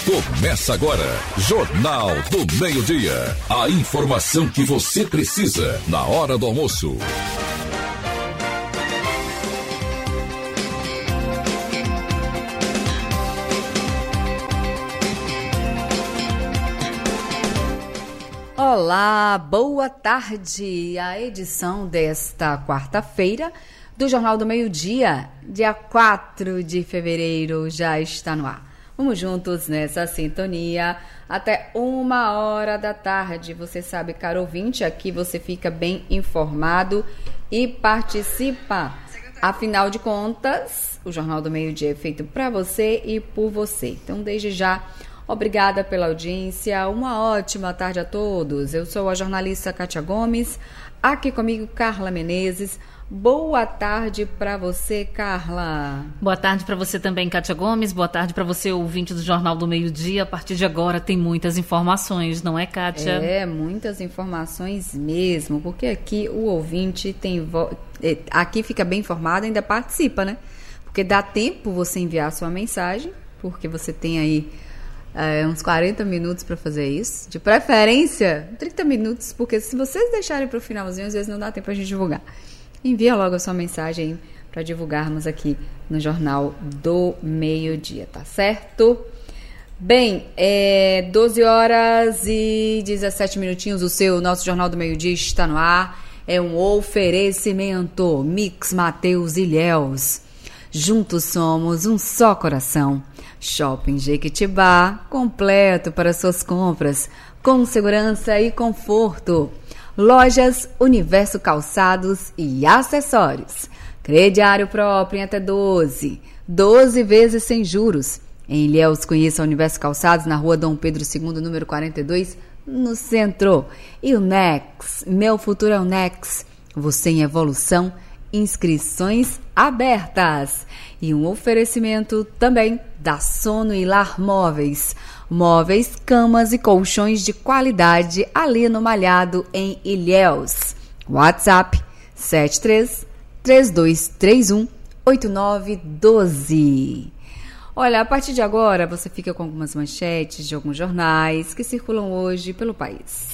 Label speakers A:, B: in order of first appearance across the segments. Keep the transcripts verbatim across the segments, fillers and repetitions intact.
A: Começa agora, Jornal do Meio-Dia. A informação que você precisa na hora do almoço.
B: Olá, boa tarde. A edição desta quarta-feira do Jornal do Meio-Dia, dia quatro de fevereiro, já está no ar. Vamos juntos nessa sintonia até uma hora da tarde. Você sabe, caro ouvinte, aqui você fica bem informado e participa. Afinal de contas, o Jornal do Meio-Dia é feito para você e por você. Então, desde já, obrigada pela audiência. Uma ótima tarde a todos. Eu sou a jornalista Kátia Gomes. Aqui comigo, Carla Menezes. Boa tarde para você, Carla.
C: Boa tarde para você também, Kátia Gomes. Boa tarde para você, ouvinte do Jornal do Meio-Dia. A partir de agora tem muitas informações, não é, Kátia?
B: É, muitas informações mesmo, porque aqui o ouvinte tem vo... aqui fica bem informado, ainda participa, né? Porque dá tempo você enviar sua mensagem, porque você tem aí é, uns quarenta minutos para fazer isso. De preferência, trinta minutos, porque se vocês deixarem para o finalzinho, às vezes não dá tempo para a gente divulgar. Envia logo a sua mensagem para divulgarmos aqui no Jornal do Meio-Dia, tá certo? Bem, é doze horas e dezessete minutinhos, o seu, nosso Jornal do Meio-Dia está no ar. É um oferecimento Mix Mateus Ilhéus. Juntos somos um só coração. Shopping Jequitibá, completo para suas compras, com segurança e conforto. Lojas Universo Calçados e Acessórios. Crediário próprio em até doze. doze vezes sem juros. Em Ilhéus, conheça o Universo Calçados na rua Dom Pedro segundo, número quarenta e dois, no centro. E o Nex, meu futuro é o Nex. Você em evolução, inscrições abertas. E um oferecimento também da Sono e Lar Móveis. Móveis, camas e colchões de qualidade ali no Malhado, em Ilhéus. WhatsApp sete três, três dois três um, oito nove um dois. Olha, a partir de agora você fica com algumas manchetes de alguns jornais que circulam hoje pelo país.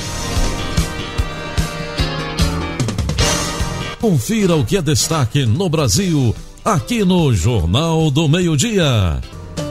A: Confira o que é destaque no Brasil, aqui no Jornal do Meio-Dia.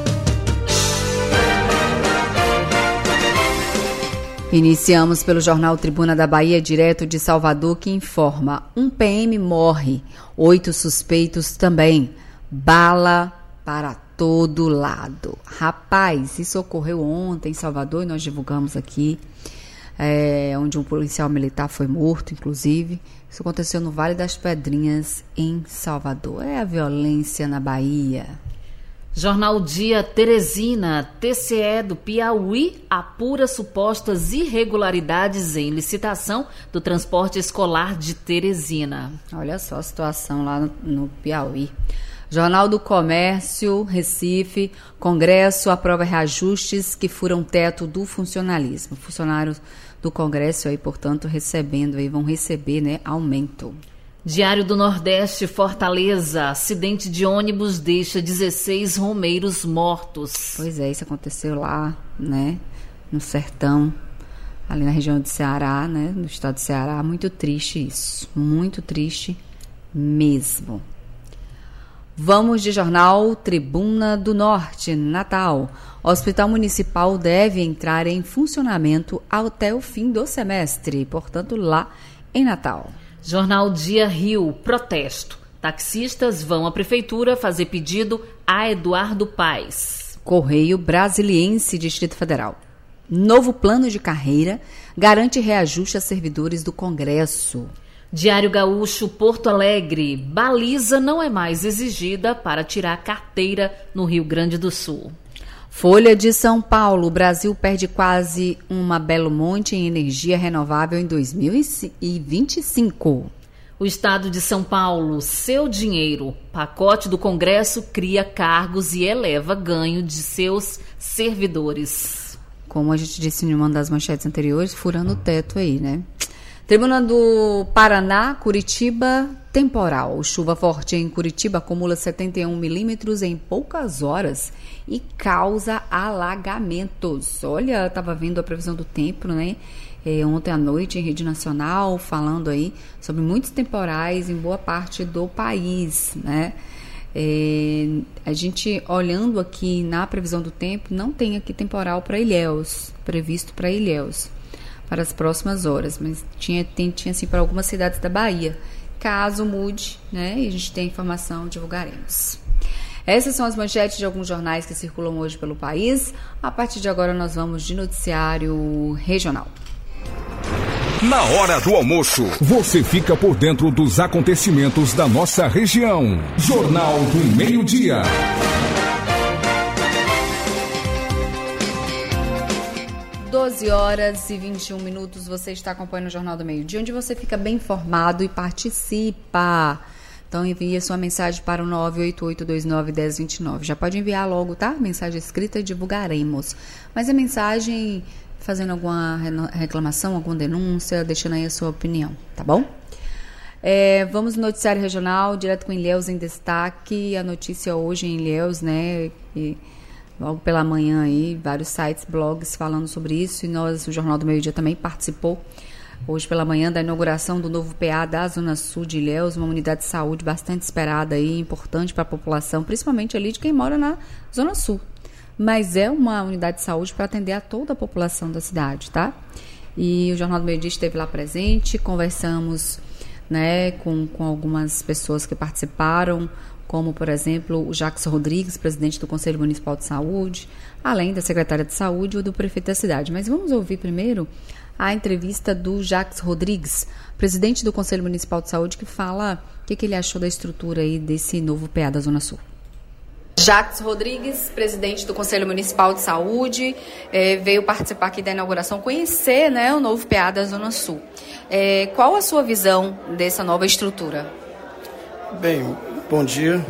B: Iniciamos pelo jornal Tribuna da Bahia, direto de Salvador, que informa: um P M morre, oito suspeitos também, bala para todo lado. Rapaz, isso ocorreu ontem em Salvador e nós divulgamos aqui, é, onde um policial militar foi morto, inclusive. Isso aconteceu no Vale das Pedrinhas, em Salvador. É a violência na Bahia.
C: Jornal Dia Teresina, T C E do Piauí apura supostas irregularidades em licitação do transporte escolar de Teresina.
B: Olha só a situação lá no, no Piauí. Jornal do Comércio, Recife, Congresso aprova reajustes que furam teto do funcionalismo. Funcionários do Congresso aí, portanto, recebendo aí, vão receber, né, aumento.
C: Diário do Nordeste, Fortaleza, acidente de ônibus deixa dezesseis romeiros mortos.
B: Pois é, isso aconteceu lá, né, no sertão, ali na região de Ceará, né, no estado de Ceará. Muito triste isso, muito triste mesmo. Vamos de jornal Tribuna do Norte, Natal. Hospital Municipal deve entrar em funcionamento até o fim do semestre, portanto, lá em Natal.
C: Jornal Dia Rio, protesto. Taxistas vão à prefeitura fazer pedido a Eduardo Paes.
B: Correio Brasiliense, Distrito Federal. Novo plano de carreira garante reajuste a servidores do Congresso.
C: Diário Gaúcho, Porto Alegre. Baliza não é mais exigida para tirar carteira no Rio Grande do Sul.
B: Folha de São Paulo. O Brasil perde quase uma Belo Monte em energia renovável em dois mil e vinte e cinco.
C: O Estado de São Paulo, seu dinheiro. Pacote do Congresso cria cargos e eleva ganho de seus servidores.
B: Como a gente disse em uma das manchetes anteriores, furando o teto aí, né? Tribuna do Paraná, Curitiba, temporal. Chuva forte em Curitiba acumula setenta e um milímetros em poucas horas e causa alagamentos. Olha, estava vendo a previsão do tempo, né? É, ontem à noite em rede nacional, falando aí sobre muitos temporais em boa parte do país, né? É, a gente olhando aqui na previsão do tempo, não tem aqui temporal para Ilhéus, previsto para Ilhéus, para as próximas horas, mas tinha, tem, tinha assim para algumas cidades da Bahia. Caso mude, né, e a gente tem informação, divulgaremos. Essas são as manchetes de alguns jornais que circulam hoje pelo país. A partir de agora nós vamos de noticiário regional.
A: Na hora do almoço, você fica por dentro dos acontecimentos da nossa região. Jornal do Meio-Dia.
B: doze horas e vinte e um minutos, você está acompanhando o Jornal do Meio-Dia, onde você fica bem informado e participa. Então envie sua mensagem para o nove oito oito dois nove um zero dois nove. Já pode enviar logo, tá? Mensagem escrita e divulgaremos. Mas a mensagem fazendo alguma reclamação, alguma denúncia, deixando aí a sua opinião, tá bom? É, vamos no noticiário regional, direto com Ilhéus em destaque. A notícia hoje em Ilhéus, né? E logo pela manhã aí, vários sites, blogs falando sobre isso, e nós, o Jornal do Meio-Dia, também participou hoje pela manhã da inauguração do novo P A da Zona Sul de Ilhéus, uma unidade de saúde bastante esperada aí, importante para a população, principalmente ali de quem mora na Zona Sul. Mas é uma unidade de saúde para atender a toda a população da cidade, tá? E o Jornal do Meio-Dia esteve lá presente, conversamos, né, com, com algumas pessoas que participaram, como, por exemplo, o Jacques Rodrigues, presidente do Conselho Municipal de Saúde, além da secretária de Saúde e do prefeito da cidade. Mas vamos ouvir primeiro a entrevista do Jacques Rodrigues, presidente do Conselho Municipal de Saúde, que fala o que, que ele achou da estrutura aí desse novo P A da Zona Sul. Jacques Rodrigues, presidente do Conselho Municipal de Saúde, eh, veio participar aqui da inauguração, conhecer, né, o novo P A da Zona Sul. Eh, qual a sua visão dessa nova estrutura?
D: Bem, bom dia.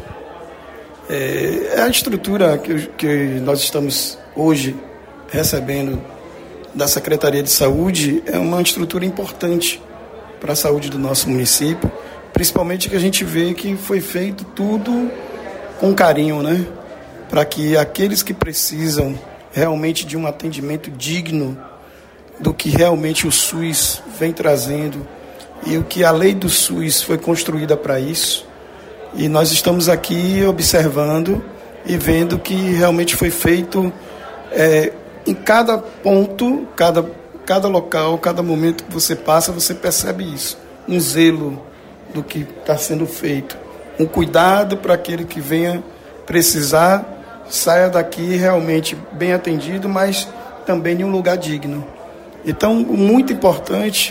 D: É, a estrutura que, que nós estamos hoje recebendo da Secretaria de Saúde é uma estrutura importante para a saúde do nosso município, principalmente que a gente vê que foi feito tudo com carinho, né? Para que aqueles que precisam realmente de um atendimento digno do que realmente o SUS vem trazendo e o que a lei do SUS foi construída para isso. E nós estamos aqui observando e vendo que realmente foi feito é, em cada ponto, cada, cada local, cada momento que você passa, você percebe isso. Um zelo do que está sendo feito. Um cuidado para aquele que venha precisar, saia daqui realmente bem atendido, mas também em um lugar digno. Então, muito importante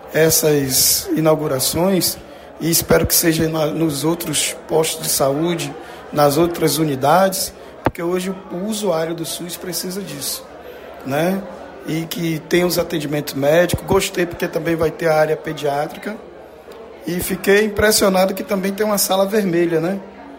D: essas inaugurações, e espero que seja na, nos outros postos de saúde, nas outras unidades, porque hoje o, o usuário do SUS precisa disso, né? E que tem os atendimentos médicos. Gostei porque também vai ter a área pediátrica. E fiquei impressionado que também tem uma sala vermelha, né?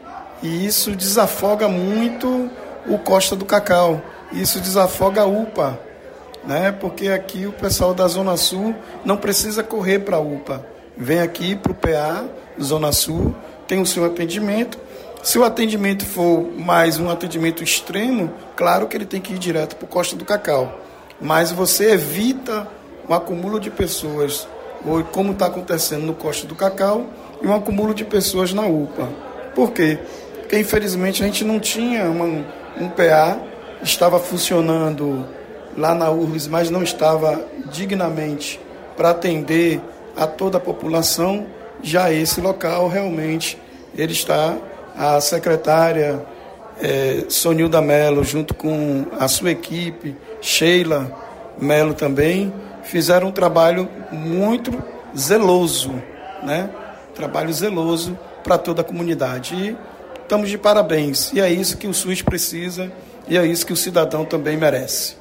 D: E isso desafoga muito o Costa do Cacau. Isso desafoga a U P A, né? Porque aqui o pessoal da Zona Sul não precisa correr para a U P A. Vem aqui para o P A, Zona Sul, tem o seu atendimento. Se o atendimento for mais um atendimento extremo, claro que ele tem que ir direto para o Costa do Cacau. Mas você evita um acúmulo de pessoas, ou como está acontecendo no Costa do Cacau, e um acúmulo de pessoas na U P A. Por quê? Porque, infelizmente, a gente não tinha uma, um P A, estava funcionando lá na U R L S, mas não estava dignamente para atender a toda a população. Já esse local, realmente, ele está, a secretária é, Sonilda Mello, junto com a sua equipe, Sheila Mello também, fizeram um trabalho muito zeloso, né? Trabalho zeloso para toda a comunidade. E estamos de parabéns. E é isso que o SUS precisa e é isso que o cidadão também merece.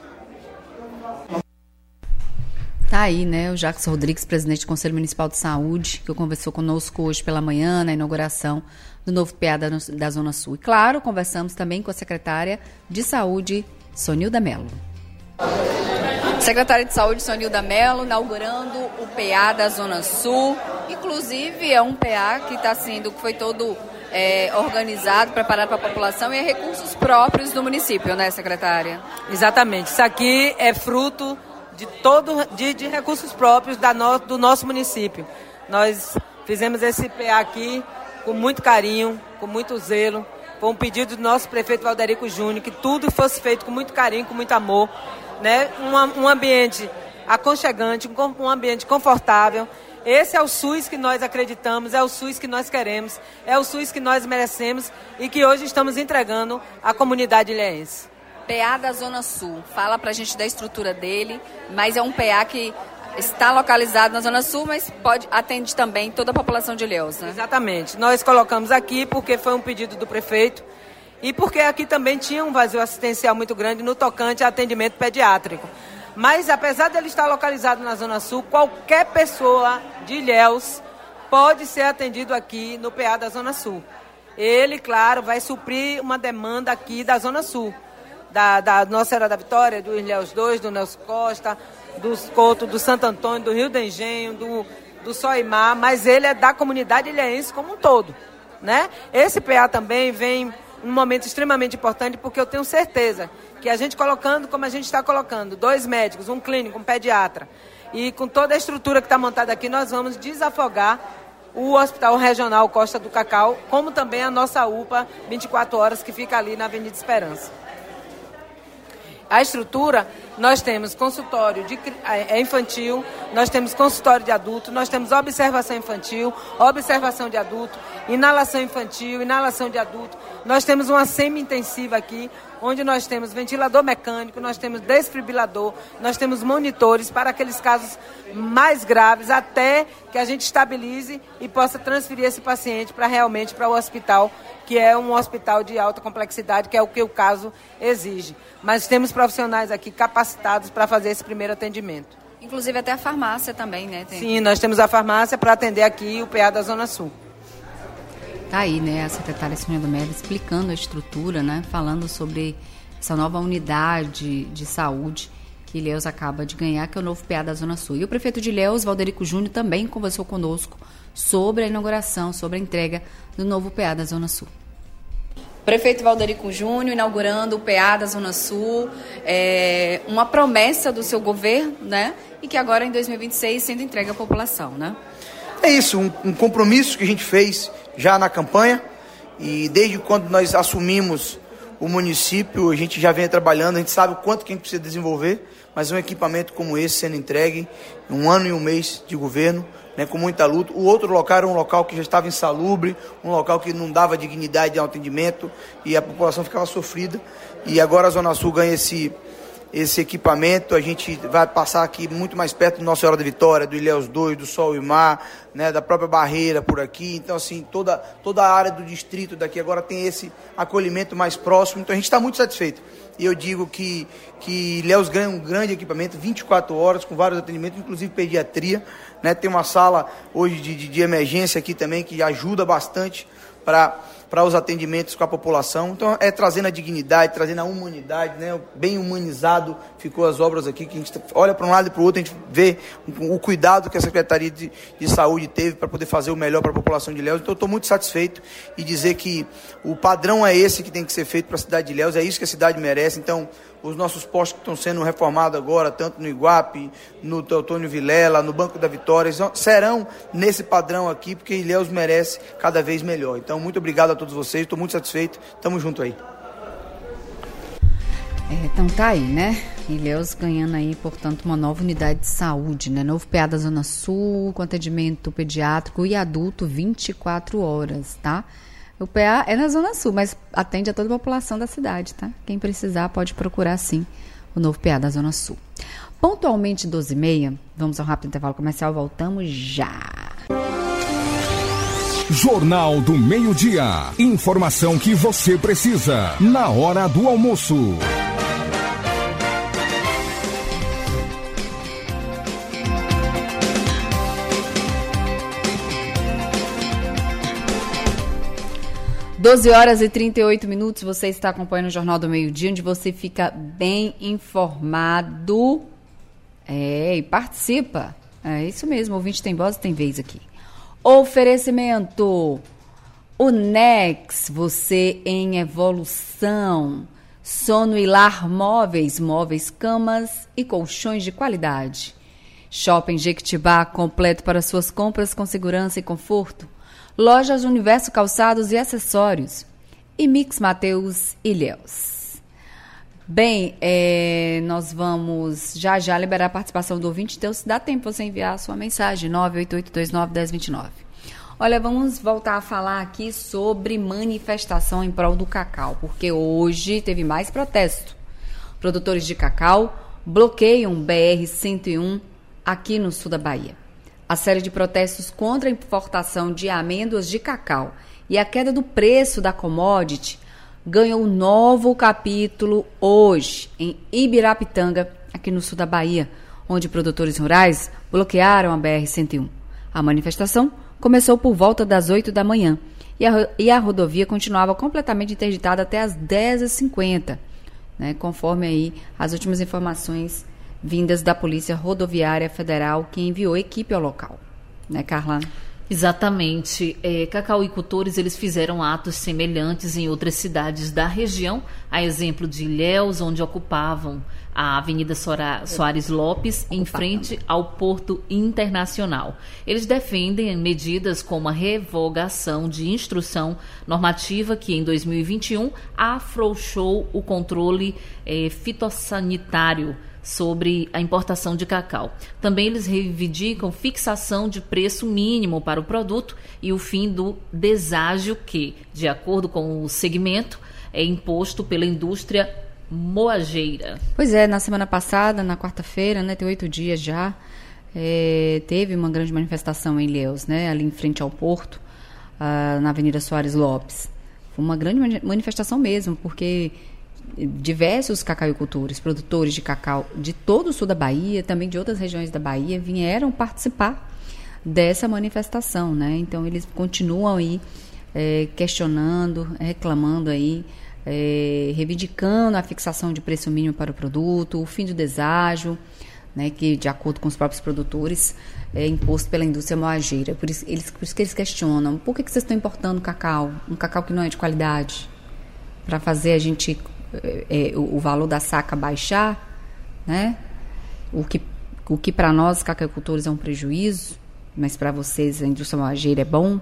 B: Tá aí, né, o Jacques Rodrigues, presidente do Conselho Municipal de Saúde, que conversou conosco hoje pela manhã na inauguração do novo P A da, da Zona Sul. E, claro, conversamos também com a secretária de Saúde, Sonilda Mello. Secretária de Saúde, Sonilda Mello, inaugurando o P A da Zona Sul. Inclusive, é um P A que está sendo, que foi todo é, organizado, preparado para a população e é recursos próprios do município, né, secretária?
E: Exatamente. Isso aqui é fruto de, todo, de, de recursos próprios da no, do nosso município. Nós fizemos esse P A aqui com muito carinho, com muito zelo. Foi um pedido do nosso prefeito Valderico Júnior, que tudo fosse feito com muito carinho, com muito amor, né? Um, um ambiente aconchegante, um ambiente confortável. Esse é o SUS que nós acreditamos, é o SUS que nós queremos, é o SUS que nós merecemos e que hoje estamos entregando à comunidade ilhéense.
B: P A da Zona Sul, fala pra gente da estrutura dele, mas é um P A que está localizado na Zona Sul, mas pode, atende também toda a população de Ilhéus, né?
E: Exatamente. Nós colocamos aqui porque foi um pedido do prefeito e porque aqui também tinha um vazio assistencial muito grande no tocante a atendimento pediátrico. Mas, apesar dele estar localizado na Zona Sul, qualquer pessoa de Ilhéus pode ser atendido aqui no P A da Zona Sul. Ele, claro, vai suprir uma demanda aqui da Zona Sul, da, da Nossa Senhora da Vitória, do Ilhéus dois, do Nelson Costa, dos Couto, do Santo Antônio, do Rio do Engenho, do, do Soimar, mas ele é da comunidade ilhéense como um todo, né? Esse P A também vem um momento extremamente importante, porque eu tenho certeza que a gente colocando, como a gente está colocando, dois médicos, um clínico, um pediatra, e com toda a estrutura que está montada aqui, nós vamos desafogar o Hospital Regional Costa do Cacau, como também a nossa U P A vinte e quatro horas, que fica ali na Avenida Esperança. A estrutura, nós temos consultório de, é, infantil, nós temos consultório de adulto, nós temos observação infantil, observação de adulto, inalação infantil, inalação de adulto. Nós temos uma semi-intensiva aqui, onde nós temos ventilador mecânico, nós temos desfibrilador, nós temos monitores para aqueles casos mais graves, até que a gente estabilize e possa transferir esse paciente para realmente para o hospital, que é um hospital de alta complexidade, que é o que o caso exige. Mas temos profissionais aqui capacitados para fazer esse primeiro atendimento.
B: Inclusive até a farmácia também, né? Tem...
E: Sim, nós temos a farmácia para atender aqui o P A da Zona Sul.
B: Tá aí, né, a secretária Sonilda Mello explicando a estrutura, né, falando sobre essa nova unidade de saúde que Ilhéus acaba de ganhar, que é o novo P A da Zona Sul. E o prefeito de Ilhéus, Valderico Júnior, também conversou conosco sobre a inauguração, sobre a entrega do novo P A da Zona Sul. Prefeito Valderico Júnior inaugurando o P A da Zona Sul, é uma promessa do seu governo, né, e que agora em dois mil e vinte e seis sendo entregue à população, né?
F: É isso, um, um compromisso que a gente fez já na campanha, e desde quando nós assumimos o município, a gente já vem trabalhando, a gente sabe o quanto que a gente precisa desenvolver, mas um equipamento como esse sendo entregue em um ano e um mês de governo, né, com muita luta. O outro local era um local que já estava insalubre, um local que não dava dignidade ao atendimento e a população ficava sofrida, e agora a Zona Sul ganha esse... esse equipamento. A gente vai passar aqui muito mais perto do Nossa Senhora da Vitória, do Ilhéus dois, do Sol e Mar, né, da própria Barreira por aqui. Então, assim, toda, toda a área do distrito daqui agora tem esse acolhimento mais próximo. Então, a gente está muito satisfeito. E eu digo que, que Ilhéus ganha um grande equipamento, vinte e quatro horas, com vários atendimentos, inclusive pediatria. Né, tem uma sala hoje de, de, de emergência aqui também, que ajuda bastante para... para os atendimentos com a população. Então, é trazendo a dignidade, trazendo a humanidade, né? Bem humanizado ficou as obras aqui, que a gente olha para um lado e para o outro, a gente vê o cuidado que a Secretaria de, de Saúde teve para poder fazer o melhor para a população de Ilhéus. Então, eu estou muito satisfeito e dizer que o padrão é esse que tem que ser feito para a cidade de Ilhéus, é isso que a cidade merece. Então, os nossos postos que estão sendo reformados agora, tanto no Iguape, no Teotônio Vilela, no Banco da Vitória, serão nesse padrão aqui, porque Ilhéus merece cada vez melhor. Então, muito obrigado a todos vocês, estou muito satisfeito, estamos junto aí.
B: É, então tá aí, né? Ilhéus ganhando aí, portanto, uma nova unidade de saúde, né? Novo P A da Zona Sul, com atendimento pediátrico e adulto vinte e quatro horas, tá? O P A é na Zona Sul, mas atende a toda a população da cidade, tá? Quem precisar pode procurar, sim, o novo P A da Zona Sul. Pontualmente doze e meia, vamos ao rápido intervalo comercial, voltamos já.
A: Jornal do Meio-Dia. Informação que você precisa na hora do almoço.
B: doze horas e trinta e oito minutos, você está acompanhando o Jornal do Meio-Dia, onde você fica bem informado É, e participa. É isso mesmo, ouvinte tem voz e tem vez aqui. Oferecimento Unex, você em evolução. Sono e Lar Móveis, móveis, camas e colchões de qualidade. Shopping Jequitibá, completo para suas compras com segurança e conforto. Lojas Universo Calçados e Acessórios. E Mix Mateus Ilhéus. Bem, é, nós vamos já já liberar a participação do ouvinte, então se dá tempo você enviar a sua mensagem, nove oito oito dois nove um zero dois nove. Olha, vamos voltar a falar aqui sobre manifestação em prol do cacau, porque hoje teve mais protesto. Produtores de cacau bloqueiam B R cento e um aqui no sul da Bahia. A série de protestos contra a importação de amêndoas de cacau e a queda do preço da commodity ganhou um novo capítulo hoje em Ibirapitanga, aqui no sul da Bahia, onde produtores rurais bloquearam a B R cento e um. A manifestação começou por volta das oito da manhã e a, e a rodovia continuava completamente interditada até as dez e cinquenta, né, conforme aí as últimas informações vindas da Polícia Rodoviária Federal, que enviou equipe ao local. Né, Carla?
C: Exatamente. É, cacauicultores, eles fizeram atos semelhantes em outras cidades da região, a exemplo de Ilhéus, onde ocupavam a Avenida Sora, Soares Lopes, em frente ao Porto Internacional. Eles defendem medidas como a revogação de instrução normativa que, em dois mil e vinte e um, afrouxou o controle eh, fitossanitário sobre a importação de cacau. Também eles reivindicam fixação de preço mínimo para o produto e o fim do deságio que, de acordo com o segmento, é imposto pela indústria moageira.
B: Pois é, na semana passada, na quarta-feira, né, tem oito dias já, é, teve uma grande manifestação em Ilhéus, né, ali em frente ao Porto, uh, na Avenida Soares Lopes. Foi uma grande manifestação mesmo, porque diversos cacauicultores, produtores de cacau de todo o sul da Bahia, também de outras regiões da Bahia, vieram participar dessa manifestação, né? Então eles continuam aí é, questionando, reclamando aí, é, reivindicando a fixação de preço mínimo para o produto, o fim do deságio, né, que de acordo com os próprios produtores é imposto pela indústria moageira. Por isso, eles, por isso que eles questionam, por que, que vocês estão importando cacau, um cacau que não é de qualidade, para fazer a gente É, o, o valor da saca baixar, né? O que, o que para nós, cacauicultores, é um prejuízo, mas para vocês, a indústria moageira, é bom.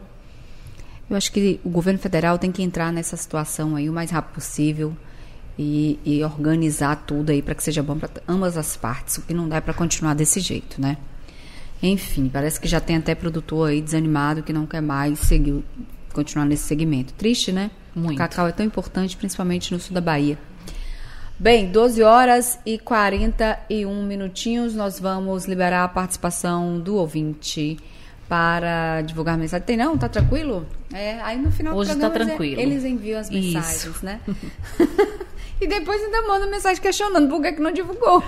B: Eu acho que o governo federal tem que entrar nessa situação aí o mais rápido possível e, e organizar tudo aí para que seja bom para ambas as partes, o que não dá para continuar desse jeito, né? Enfim, parece que já tem até produtor aí desanimado que não quer mais seguir, continuar nesse segmento. Triste, né?
C: Muito.
B: O cacau é tão importante, principalmente no sul da Bahia. Bem, doze horas e quarenta e um minutinhos, nós vamos liberar a participação do ouvinte para divulgar a mensagem. Tem não? Tá tranquilo? É, aí no final
C: Hoje
B: do
C: tá
B: programa
C: tranquilo.
B: eles enviam as mensagens,
C: Isso.
B: né? E depois ainda manda mensagem questionando por que, que não divulgou.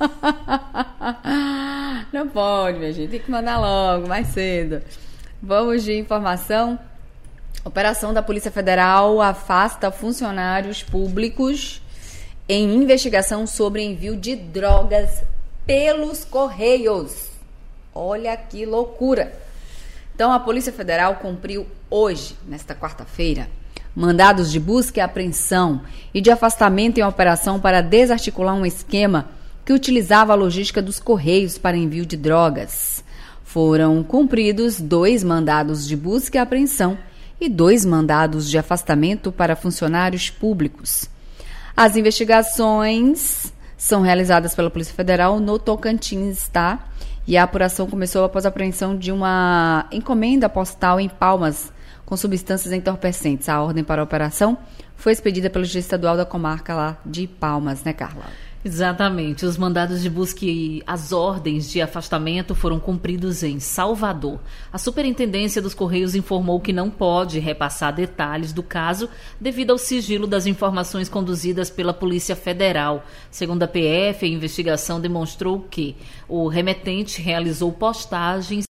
B: Não pode, minha gente, tem que mandar logo, mais cedo. Vamos de informação. Operação da Polícia Federal afasta funcionários públicos em investigação sobre envio de drogas pelos Correios. Olha que loucura! Então, a Polícia Federal cumpriu hoje, nesta quarta-feira, mandados de busca e apreensão e de afastamento em operação para desarticular um esquema que utilizava a logística dos Correios para envio de drogas. Foram cumpridos dois mandados de busca e apreensão e dois mandados de afastamento para funcionários públicos. As investigações são realizadas pela Polícia Federal no Tocantins, tá? E a apuração começou após a apreensão de uma encomenda postal em Palmas com substâncias entorpecentes. A ordem para a operação foi expedida pelo juiz estadual da comarca lá de Palmas, né, Carla?
C: Exatamente. Os mandados de busca e as ordens de afastamento foram cumpridos em Salvador. A Superintendência dos Correios informou que não pode repassar detalhes do caso devido ao sigilo das informações conduzidas pela Polícia Federal. Segundo a P F, a investigação demonstrou que o remetente realizou postagens